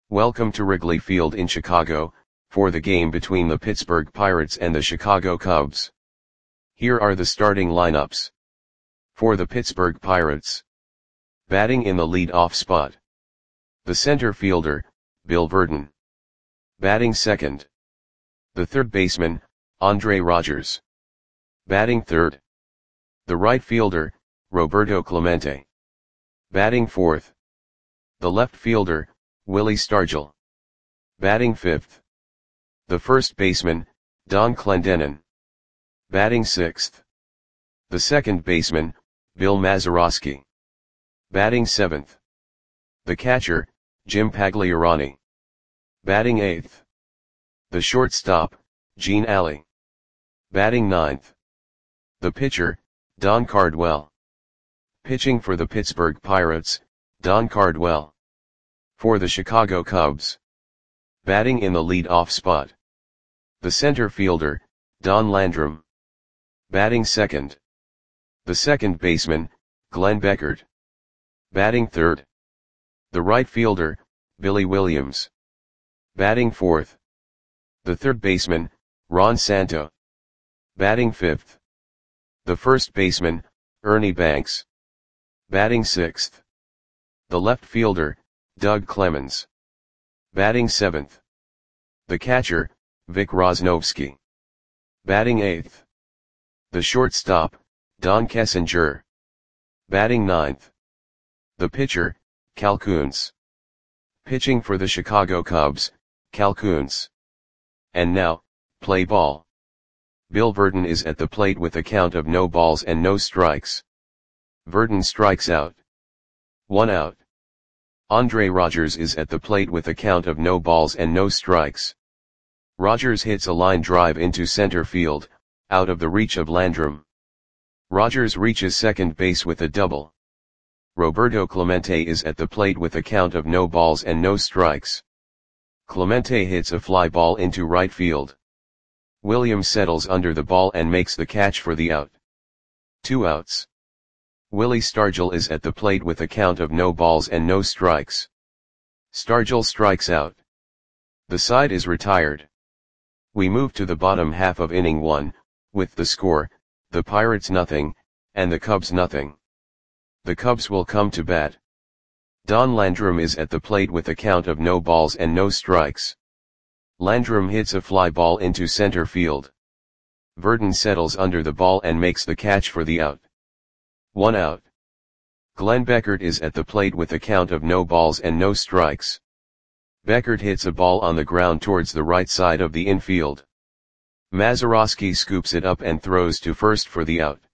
Welcome to Wrigley Field in Chicago, for the game between the Pittsburgh Pirates and the Chicago Cubs. Here are the starting lineups. For the Pittsburgh Pirates. Batting in the lead-off spot. The center fielder, Bill Virdon. Batting second. The third baseman, Andre Rogers. Batting third. The right fielder, Roberto Clemente. Batting fourth. The left fielder, Willie Stargell. Batting fifth. The first baseman, Don Clendenon. Batting sixth. The second baseman, Bill Mazeroski. Batting seventh. The catcher, Jim Pagliarani. Batting eighth. The shortstop, Gene Alley. Batting ninth. The pitcher, Don Cardwell. Pitching for the Pittsburgh Pirates, Don Cardwell. For the Chicago Cubs. Batting in the lead-off spot. The center fielder, Don Landrum. Batting second. The second baseman, Glenn Beckert. Batting third. The right fielder, Billy Williams. Batting fourth. The third baseman, Ron Santo. Batting fifth. The first baseman, Ernie Banks. Batting sixth. The left fielder, Doug Clemens. Batting seventh. The catcher, Vic Rosnovsky. Batting eighth. The shortstop, Don Kessinger. Batting ninth. The pitcher, Cal Kuntz. Pitching for the Chicago Cubs, Cal Kuntz. And now, play ball. Bill Virdon is at the plate with a count of no balls and no strikes. Virdon strikes out. 1 out. Andre Rogers is at the plate with a count of no balls and no strikes. Rogers hits a line drive into center field, out of the reach of Landrum. Rogers reaches second base with a double. Roberto Clemente is at the plate with a count of no balls and no strikes. Clemente hits a fly ball into right field. Williams settles under the ball and makes the catch for the out. 2 outs. Willie Stargell is at the plate with a count of no balls and no strikes. Stargell strikes out. The side is retired. We move to the bottom half of inning 1, with the score, the Pirates nothing, and the Cubs nothing. The Cubs will come to bat. Don Landrum is at the plate with a count of no balls and no strikes. Landrum hits a fly ball into center field. Virdon settles under the ball and makes the catch for the out. 1 out. Glenn Beckert is at the plate with a count of no balls and no strikes. Beckert hits a ball on the ground towards the right side of the infield. Mazeroski scoops it up and throws to first for the out.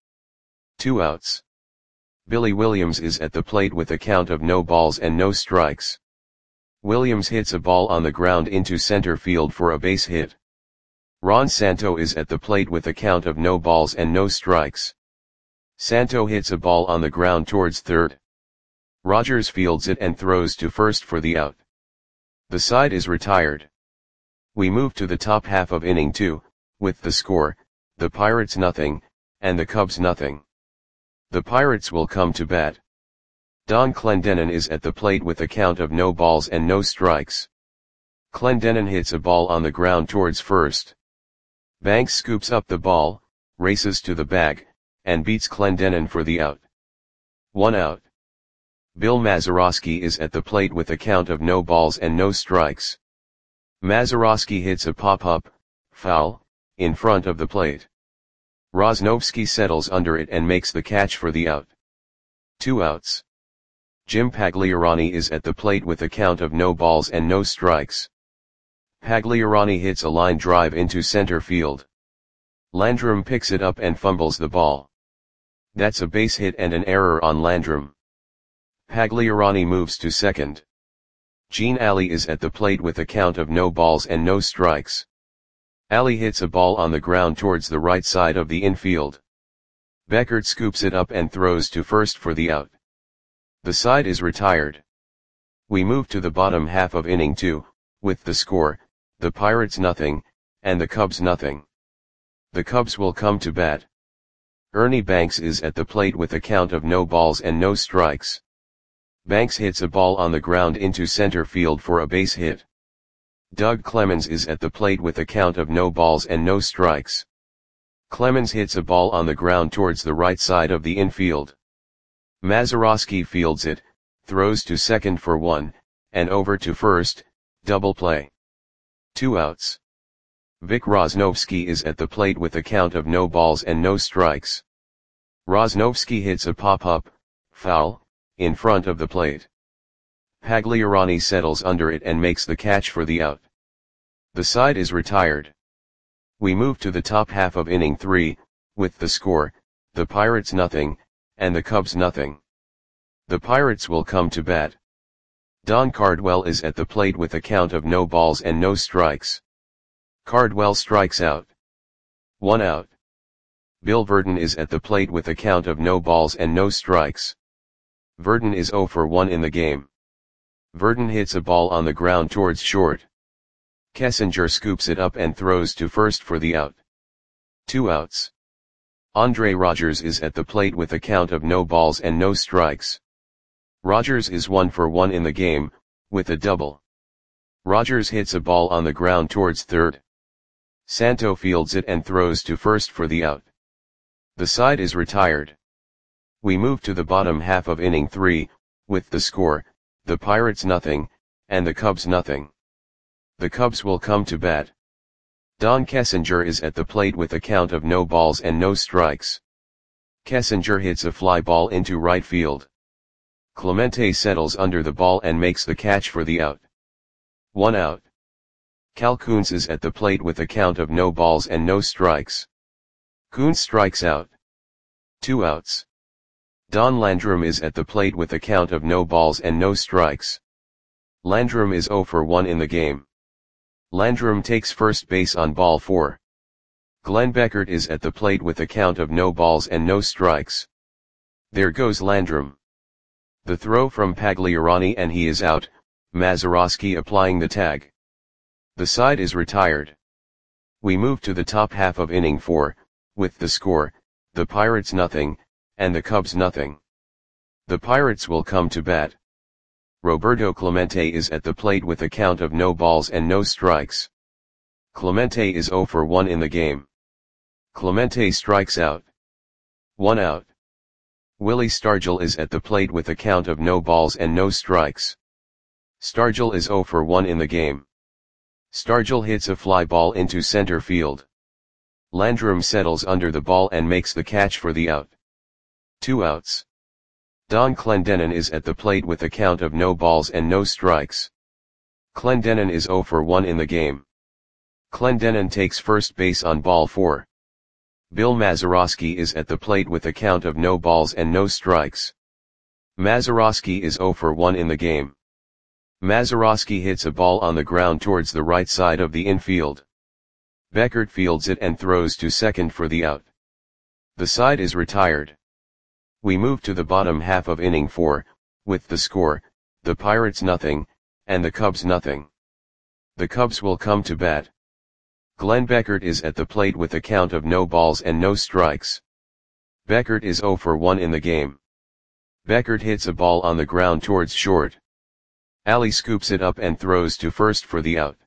2 outs. Billy Williams is at the plate with a count of no balls and no strikes. Williams hits a ball on the ground into center field for a base hit. Ron Santo is at the plate with a count of no balls and no strikes. Santo hits a ball on the ground towards third. Rogers fields it and throws to first for the out. The side is retired. We move to the top half of inning 2, with the score, the Pirates nothing, and the Cubs nothing. The Pirates will come to bat. Don Clendenon is at the plate with a count of no balls and no strikes. Clendenon hits a ball on the ground towards first. Banks scoops up the ball, races to the bag, and beats Clendenon for the out. 1 out. Bill Mazeroski is at the plate with a count of no balls and no strikes. Mazeroski hits a pop-up, foul, in front of the plate. Rosnovsky settles under it and makes the catch for the out. 2 outs. Jim Pagliarani is at the plate with a count of no balls and no strikes. Pagliarani hits a line drive into center field. Landrum picks it up and fumbles the ball. That's a base hit and an error on Landrum. Pagliarani moves to second. Gene Alley is at the plate with a count of no balls and no strikes. Alley hits a ball on the ground towards the right side of the infield. Beckert scoops it up and throws to first for the out. The side is retired. We move to the bottom half of inning 2, with the score, the Pirates nothing, and the Cubs nothing. The Cubs will come to bat. Ernie Banks is at the plate with a count of no balls and no strikes. Banks hits a ball on the ground into center field for a base hit. Doug Clemens is at the plate with a count of no balls and no strikes. Clemens hits a ball on the ground towards the right side of the infield. Mazeroski fields it, throws to second for 1, and over to first, double play. 2 outs. Vic Rosnovsky is at the plate with a count of no balls and no strikes. Rosnovsky hits a pop-up, foul, in front of the plate. Pagliarani settles under it and makes the catch for the out. The side is retired. We move to the top half of inning 3, with the score, the Pirates nothing, and the Cubs nothing. The Pirates will come to bat. Don Cardwell is at the plate with a count of no balls and no strikes. Cardwell strikes out. 1 out. Bill Verdon is at the plate with a count of no balls and no strikes. Verdon is 0 for 1 in the game. Verdon hits a ball on the ground towards short. Kessinger scoops it up and throws to first for the out. 2 outs. Andre Rogers is at the plate with a count of no balls and no strikes. Rogers is 1 for 1 in the game, with a double. Rogers hits a ball on the ground towards third. Santo fields it and throws to first for the out. The side is retired. We move to the bottom half of inning 3, with the score, the Pirates nothing, and the Cubs nothing. The Cubs will come to bat. Don Kessinger is at the plate with a count of no balls and no strikes. Kessinger hits a fly ball into right field. Clemente settles under the ball and makes the catch for the out. 1 out. Cal Koons is at the plate with a count of no balls and no strikes. Koons strikes out. 2 outs. Don Landrum is at the plate with a count of no balls and no strikes. Landrum is 0 for 1 in the game. Landrum takes first base on ball 4. Glenn Beckert is at the plate with a count of no balls and no strikes. There goes Landrum. The throw from Pagliarani and he is out, Mazeroski applying the tag. The side is retired. We move to the top half of inning 4, with the score, the Pirates nothing, and the Cubs nothing. The Pirates will come to bat. Roberto Clemente is at the plate with a count of no balls and no strikes. Clemente is 0 for 1 in the game. Clemente strikes out. 1 out. Willie Stargell is at the plate with a count of no balls and no strikes. Stargell is 0 for 1 in the game. Stargell hits a fly ball into center field. Landrum settles under the ball and makes the catch for the out. 2 outs. Don Clendenon is at the plate with a count of no balls and no strikes. Clendenon is 0 for 1 in the game. Clendenon takes first base on ball 4. Bill Mazeroski is at the plate with a count of no balls and no strikes. Mazeroski is 0 for 1 in the game. Mazeroski hits a ball on the ground towards the right side of the infield. Beckert fields it and throws to second for the out. The side is retired. We move to the bottom half of inning 4, with the score, the Pirates nothing, and the Cubs nothing. The Cubs will come to bat. Glenn Beckert is at the plate with a count of no balls and no strikes. Beckert is 0 for 1 in the game. Beckert hits a ball on the ground towards short. Ali scoops it up and throws to first for the out.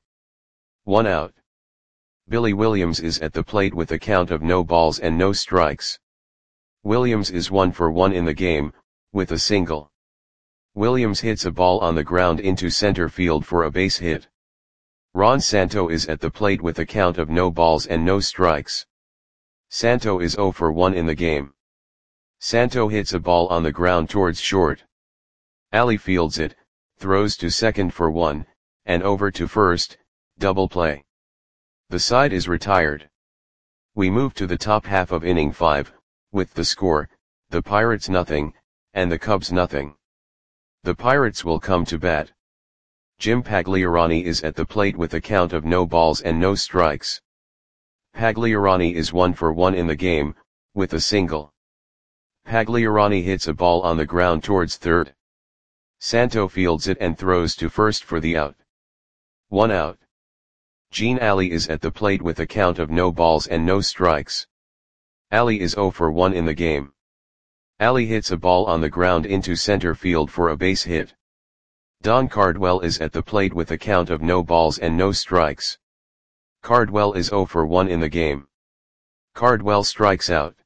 1 out. Billy Williams is at the plate with a count of no balls and no strikes. Williams is 1 for 1 in the game, with a single. Williams hits a ball on the ground into center field for a base hit. Ron Santo is at the plate with a count of no balls and no strikes. Santo is 0 for 1 in the game. Santo hits a ball on the ground towards short. Ali fields it, throws to second for 1, and over to first, double play. The side is retired. We move to the top half of inning 5, with the score, the Pirates nothing, and the Cubs nothing. The Pirates will come to bat. Jim Pagliarani is at the plate with a count of no balls and no strikes. Pagliarani is 1 for 1 in the game, with a single. Pagliarani hits a ball on the ground towards third. Santo fields it and throws to first for the out. 1 out. Gene Ali is at the plate with a count of no balls and no strikes. Ali is 0 for 1 in the game. Ali hits a ball on the ground into center field for a base hit. Don Cardwell is at the plate with a count of no balls and no strikes. Cardwell is 0 for 1 in the game. Cardwell strikes out.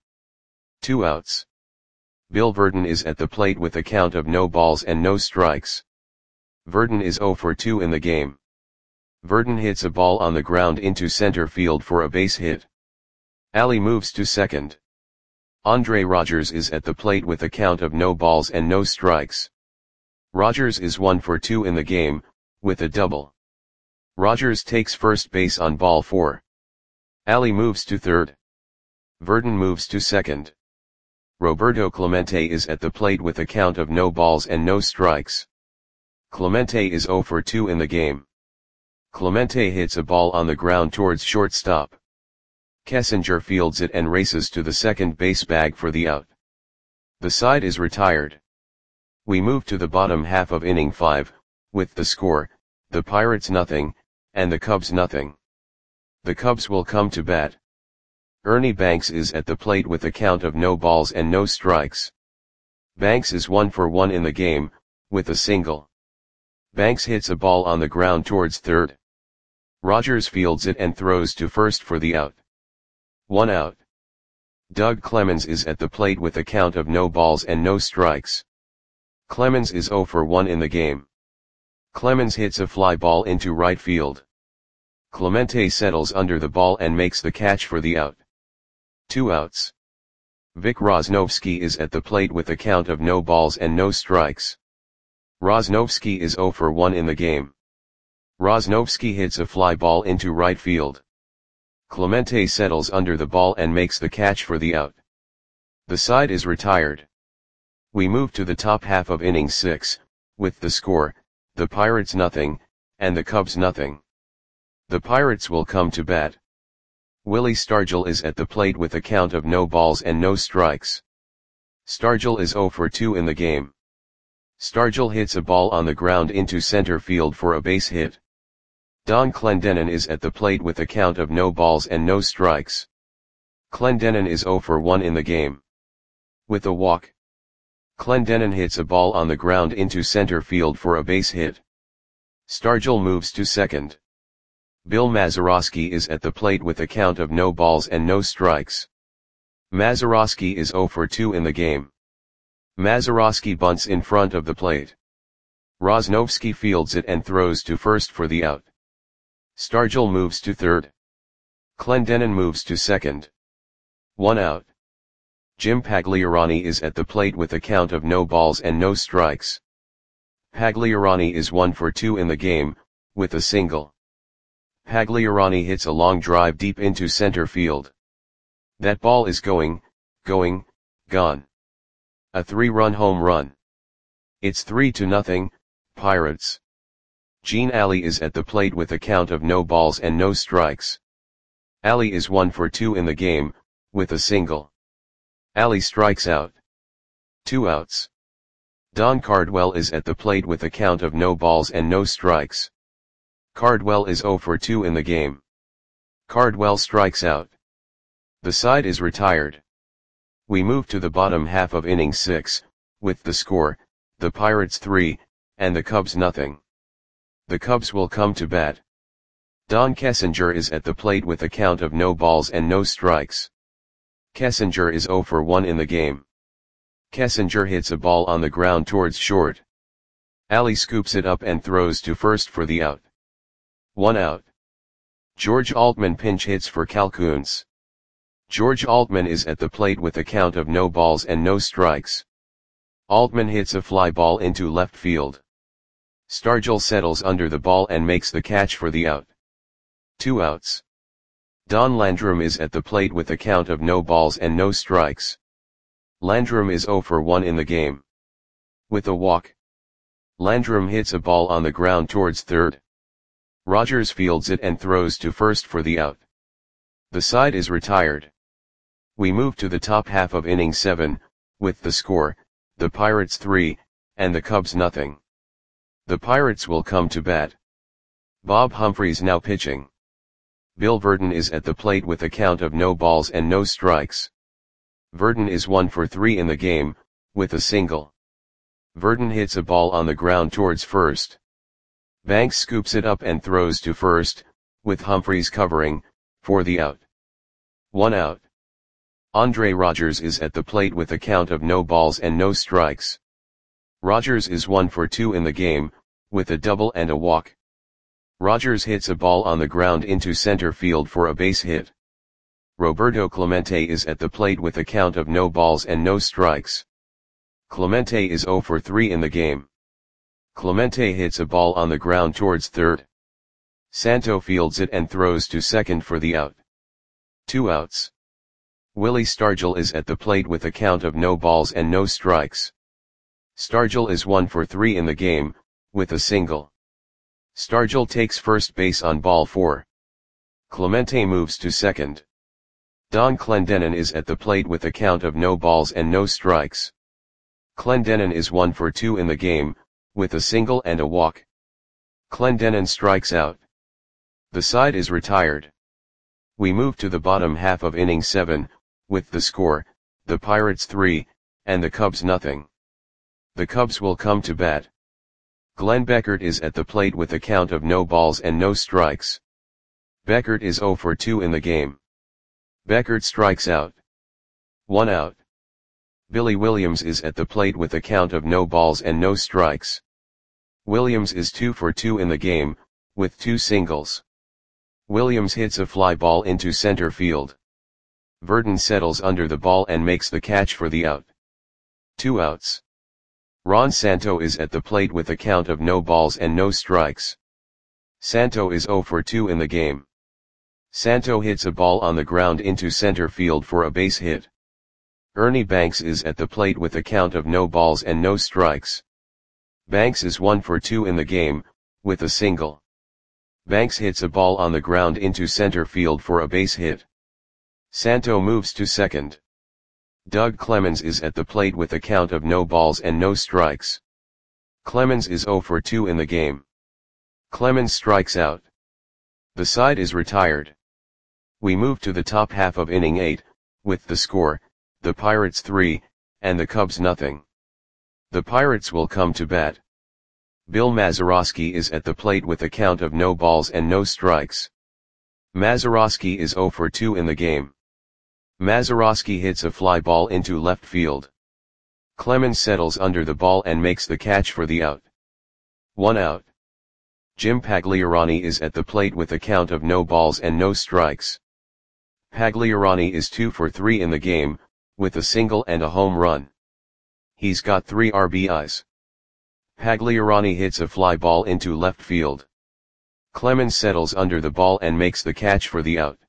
2 outs. Bill Virdon is at the plate with a count of no balls and no strikes. Virdon is 0 for 2 in the game. Virdon hits a ball on the ground into center field for a base hit. Ali moves to second. Andre Rogers is at the plate with a count of no balls and no strikes. Rogers is 1 for 2 in the game, with a double. Rogers takes first base on ball 4. Ali moves to third. Virdon moves to second. Roberto Clemente is at the plate with a count of no balls and no strikes. Clemente is 0 for 2 in the game. Clemente hits a ball on the ground towards shortstop. Kessinger fields it and races to the second base bag for the out. The side is retired. We move to the bottom half of inning 5, with the score, the Pirates nothing, and the Cubs nothing. The Cubs will come to bat. Ernie Banks is at the plate with a count of no balls and no strikes. Banks is 1 for 1 in the game, with a single. Banks hits a ball on the ground towards third. Rogers fields it and throws to first for the out. 1 out. Doug Clemens is at the plate with a count of no balls and no strikes. Clemens is 0 for 1 in the game. Clemens hits a fly ball into right field. Clemente settles under the ball and makes the catch for the out. 2 outs. Vic Rosnovsky is at the plate with a count of no balls and no strikes. Rosnovsky is 0 for 1 in the game. Rosnovsky hits a fly ball into right field. Clemente settles under the ball and makes the catch for the out. The side is retired. We move to the top half of inning 6, with the score, the Pirates nothing, and the Cubs nothing. The Pirates will come to bat. Willie Stargell is at the plate with a count of no balls and no strikes. Stargell is 0 for 2 in the game. Stargell hits a ball on the ground into center field for a base hit. Don Clendenon is at the plate with a count of no balls and no strikes. Clendenon is 0 for 1 in the game. With a walk. Clendenon hits a ball on the ground into center field for a base hit. Stargell moves to second. Bill Mazeroski is at the plate with a count of no balls and no strikes. Mazeroski is 0 for 2 in the game. Mazeroski bunts in front of the plate. Rosnovsky fields it and throws to first for the out. Stargell moves to third. Clendenon moves to second. 1 out. Jim Pagliarani is at the plate with a count of no balls and no strikes. Pagliarani is 1 for 2 in the game, with a single. Pagliarani hits a long drive deep into center field. That ball is gone. A 3-run home run. It's 3-0, Pirates. Gene Ali is at the plate with a count of no balls and no strikes. Ali is 1 for 2 in the game, with a single. Ali strikes out. 2 outs. Don Cardwell is at the plate with a count of no balls and no strikes. Cardwell is 0 for 2 in the game. Cardwell strikes out. The side is retired. We move to the bottom half of inning 6, with the score, the Pirates 3, and the Cubs nothing. The Cubs will come to bat. Don Kessinger is at the plate with a count of no balls and no strikes. Kessinger is 0 for 1 in the game. Kessinger hits a ball on the ground towards short. Ali scoops it up and throws to first for the out. 1 out. George Altman pinch hits for Calcouns. George Altman is at the plate with a count of no balls and no strikes. Altman hits a fly ball into left field. Stargell settles under the ball and makes the catch for the out. 2 outs. Don Landrum is at the plate with a count of no balls and no strikes. Landrum is 0 for 1 in the game. With a walk. Landrum hits a ball on the ground towards third. Rogers fields it and throws to first for the out. The side is retired. We move to the top half of inning 7, with the score, the Pirates 3, and the Cubs nothing. The Pirates will come to bat. Bob Humphreys now pitching. Bill Virdon is at the plate with a count of no balls and no strikes. Verdon is 1 for 3 in the game, with a single. Verdon hits a ball on the ground towards first. Banks scoops it up and throws to first, with Humphries covering, for the out. 1 out. Andre Rogers is at the plate with a count of no balls and no strikes. Rogers is 1 for 2 in the game, with a double and a walk. Rogers hits a ball on the ground into center field for a base hit. Roberto Clemente is at the plate with a count of no balls and no strikes. Clemente is 0 for 3 in the game. Clemente hits a ball on the ground towards third. Santo fields it and throws to second for the out. 2 outs. Willie Stargell is at the plate with a count of no balls and no strikes. Stargell is 1 for 3 in the game, with a single. Stargell takes first base on ball 4. Clemente moves to second. Don Clendenon is at the plate with a count of no balls and no strikes. Clendenon is 1 for 2 in the game, with a single and a walk. Clendenon strikes out. The side is retired. We move to the bottom half of inning 7, with the score, the Pirates 3, and the Cubs nothing. The Cubs will come to bat. Glenn Beckert is at the plate with a count of no balls and no strikes. Beckert is 0 for 2 in the game. Beckert strikes out. 1 out. Billy Williams is at the plate with a count of no balls and no strikes. Williams is 2 for 2 in the game, with 2 singles. Williams hits a fly ball into center field. Verdon settles under the ball and makes the catch for the out. 2 outs. Ron Santo is at the plate with a count of no balls and no strikes. Santo is 0 for 2 in the game. Santo hits a ball on the ground into center field for a base hit. Ernie Banks is at the plate with a count of no balls and no strikes. Banks is 1 for 2 in the game, with a single. Banks hits a ball on the ground into center field for a base hit. Santo moves to second. Doug Clemens is at the plate with a count of no balls and no strikes. Clemens is 0 for 2 in the game. Clemens strikes out. The side is retired. We move to the top half of inning 8, with the score, the Pirates 3, and the Cubs nothing. The Pirates will come to bat. Bill Mazeroski is at the plate with a count of no balls and no strikes. Mazeroski is 0 for 2 in the game. Mazeroski hits a fly ball into left field. Clemens settles under the ball and makes the catch for the out. 1 out. Jim Pagliarani is at the plate with a count of no balls and no strikes. Pagliarani is 2 for 3 in the game, with a single and a home run. He's got 3 RBIs. Pagliarani hits a fly ball into left field. Clemens settles under the ball and makes the catch for the out.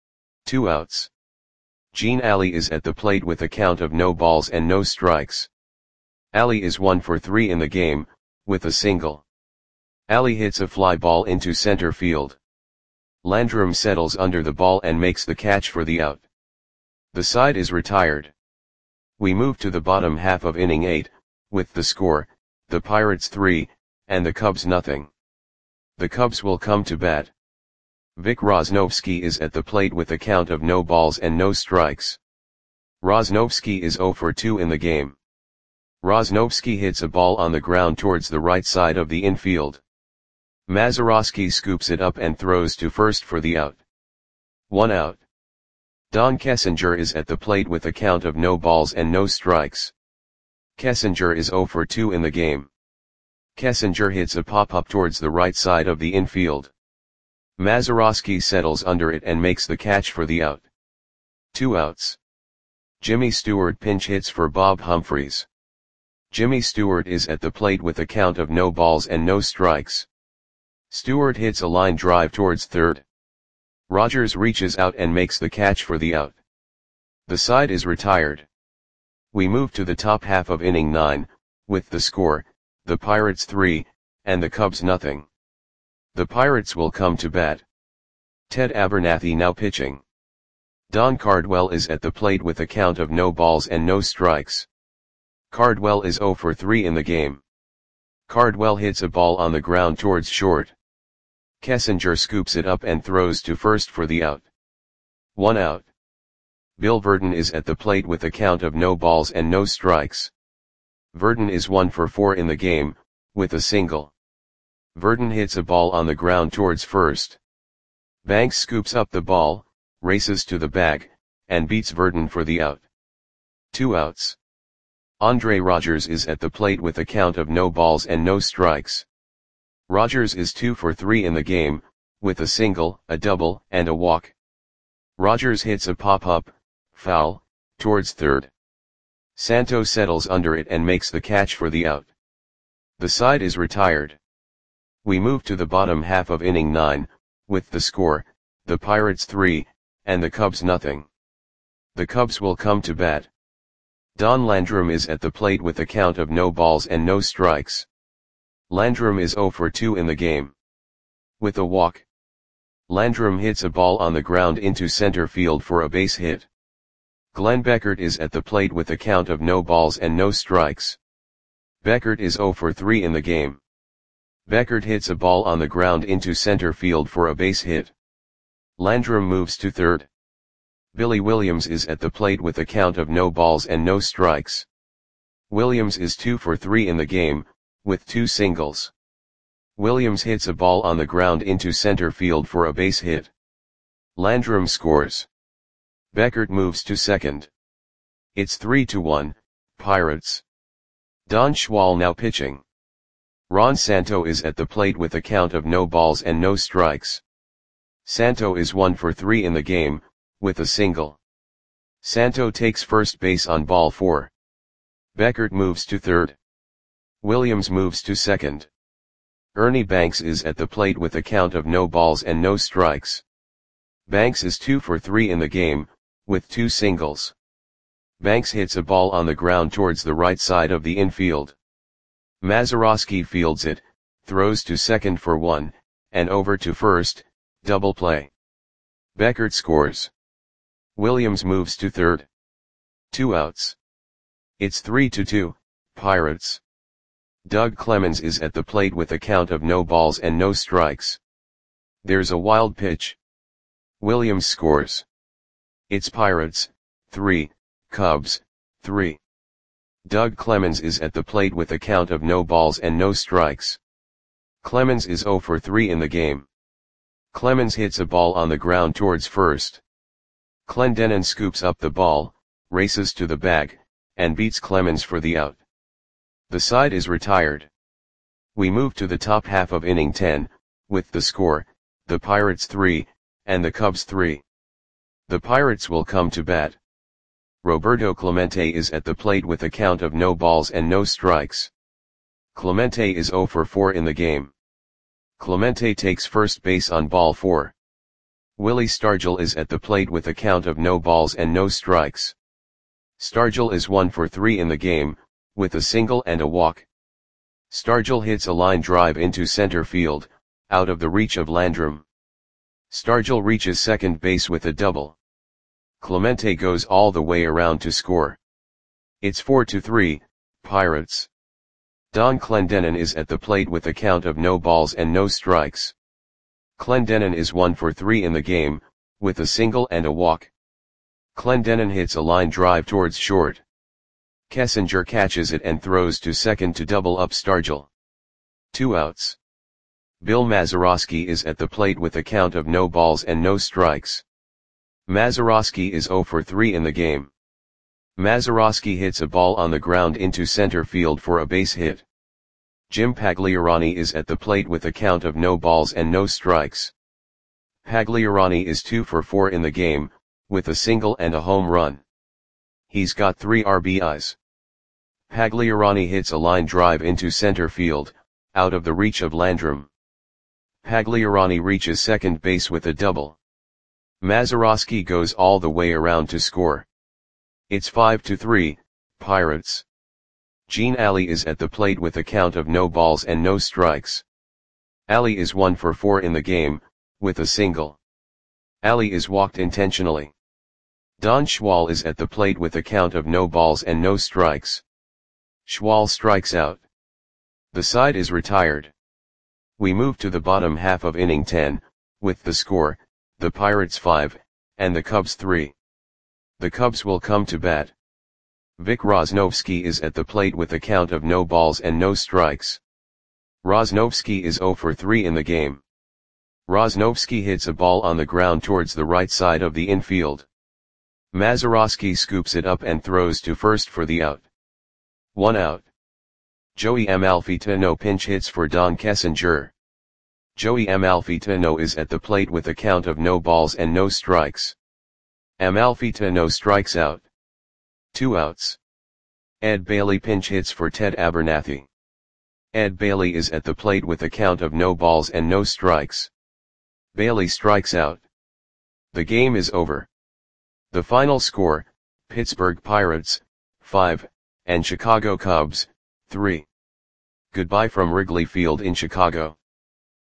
2 outs. Gene Alley is at the plate with a count of no balls and no strikes. Alley is 1 for 3 in the game, with a single. Alley hits a fly ball into center field. Landrum settles under the ball and makes the catch for the out. The side is retired. We move to the bottom half of inning 8, with the score, the Pirates 3, and the Cubs nothing. The Cubs will come to bat. Vic Rosnovsky is at the plate with a count of no balls and no strikes. Rosnovsky is 0 for 2 in the game. Rosnovsky hits a ball on the ground towards the right side of the infield. Mazeroski scoops it up and throws to first for the out. 1 out. Don Kessinger is at the plate with a count of no balls and no strikes. Kessinger is 0 for 2 in the game. Kessinger hits a pop-up towards the right side of the infield. Mazeroski settles under it and makes the catch for the out. 2 outs. Jimmy Stewart pinch hits for Bob Humphries. Jimmy Stewart is at the plate with a count of no balls and no strikes. Stewart hits a line drive towards third. Rogers reaches out and makes the catch for the out. The side is retired. We move to the top half of inning 9, with the score, the Pirates 3, and the Cubs nothing. The Pirates will come to bat. Ted Abernathy now pitching. Don Cardwell is at the plate with a count of no balls and no strikes. Cardwell is 0 for 3 in the game. Cardwell hits a ball on the ground towards short. Kessinger scoops it up and throws to first for the out. 1 out. Bill Verdon is at the plate with a count of no balls and no strikes. Verdon is 1 for 4 in the game, with a single. Verdon hits a ball on the ground towards first. Banks scoops up the ball, races to the bag, and beats Verdon for the out. 2 outs. Andre Rogers is at the plate with a count of no balls and no strikes. Rogers is 2 for 3 in the game, with a single, a double, and a walk. Rogers hits a pop-up, foul, towards third. Santo settles under it and makes the catch for the out. The side is retired. We move to the bottom half of inning 9, with the score, the Pirates 3, and the Cubs nothing. The Cubs will come to bat. Don Landrum is at the plate with a count of no balls and no strikes. Landrum is 0 for 2 in the game. With a walk. Landrum hits a ball on the ground into center field for a base hit. Glenn Beckert is at the plate with a count of no balls and no strikes. Beckert is 0 for 3 in the game. Beckert hits a ball on the ground into center field for a base hit. Landrum moves to third. Billy Williams is at the plate with a count of no balls and no strikes. Williams is 2 for 3 in the game, with 2 singles. Williams hits a ball on the ground into center field for a base hit. Landrum scores. Beckert moves to second. It's 3-1, Pirates. Don Schwal now pitching. Ron Santo is at the plate with a count of no balls and no strikes. Santo is 1 for 3 in the game, with a single. Santo takes first base on ball 4. Beckert moves to third. Williams moves to second. Ernie Banks is at the plate with a count of no balls and no strikes. Banks is 2 for 3 in the game, with 2 singles. Banks hits a ball on the ground towards the right side of the infield. Mazeroski fields it, throws to second for 1, and over to first, double play. Beckert scores. Williams moves to third. 2 outs. It's 3-2, Pirates. Doug Clemens is at the plate with a count of no balls and no strikes. There's a wild pitch. Williams scores. It's Pirates, 3, Cubs, 3. Doug Clemens is at the plate with a count of no balls and no strikes. Clemens is 0 for 3 in the game. Clemens hits a ball on the ground towards first. Clendenon scoops up the ball, races to the bag, and beats Clemens for the out. The side is retired. We move to the top half of inning 10, with the score, the Pirates 3, and the Cubs 3. The Pirates will come to bat. Roberto Clemente is at the plate with a count of no balls and no strikes. Clemente is 0 for 4 in the game. Clemente takes first base on ball 4. Willie Stargell is at the plate with a count of no balls and no strikes. Stargell is 1 for 3 in the game, with a single and a walk. Stargell hits a line drive into center field, out of the reach of Landrum. Stargell reaches second base with a double. Clemente goes all the way around to score. It's 4-3, Pirates. Don Clendenon is at the plate with a count of no balls and no strikes. Clendenon is 1 for 3 in the game, with a single and a walk. Clendenon hits a line drive towards short. Kessinger catches it and throws to second to double up Stargell. 2 outs. Bill Mazeroski is at the plate with a count of no balls and no strikes. Mazeroski is 0 for 3 in the game. Mazeroski hits a ball on the ground into center field for a base hit. Jim Pagliarani is at the plate with a count of no balls and no strikes. Pagliarani is 2 for 4 in the game, with a single and a home run. He's got 3 RBIs. Pagliarani hits a line drive into center field, out of the reach of Landrum. Pagliarani reaches second base with a double. Mazeroski goes all the way around to score. It's 5-3, Pirates. Gene Alley is at the plate with a count of no balls and no strikes. Alley is 1 for 4 in the game, with a single. Alley is walked intentionally. Don Schwal is at the plate with a count of no balls and no strikes. Schwal strikes out. The side is retired. We move to the bottom half of inning 10, with the score, the Pirates 5, and the Cubs 3. The Cubs will come to bat. Vic Rosnovsky is at the plate with a count of no balls and no strikes. Rosnovsky is 0 for 3 in the game. Rosnovsky hits a ball on the ground towards the right side of the infield. Mazeroski scoops it up and throws to first for the out. 1 out. Joey Amalfitano pinch hits for Don Kessinger. Joey Amalfitano is at the plate with a count of no balls and no strikes. Amalfitano strikes out. 2 outs. Ed Bailey pinch hits for Ted Abernathy. Ed Bailey is at the plate with a count of no balls and no strikes. Bailey strikes out. The game is over. The final score, Pittsburgh Pirates, 5, and Chicago Cubs, 3. Goodbye from Wrigley Field in Chicago.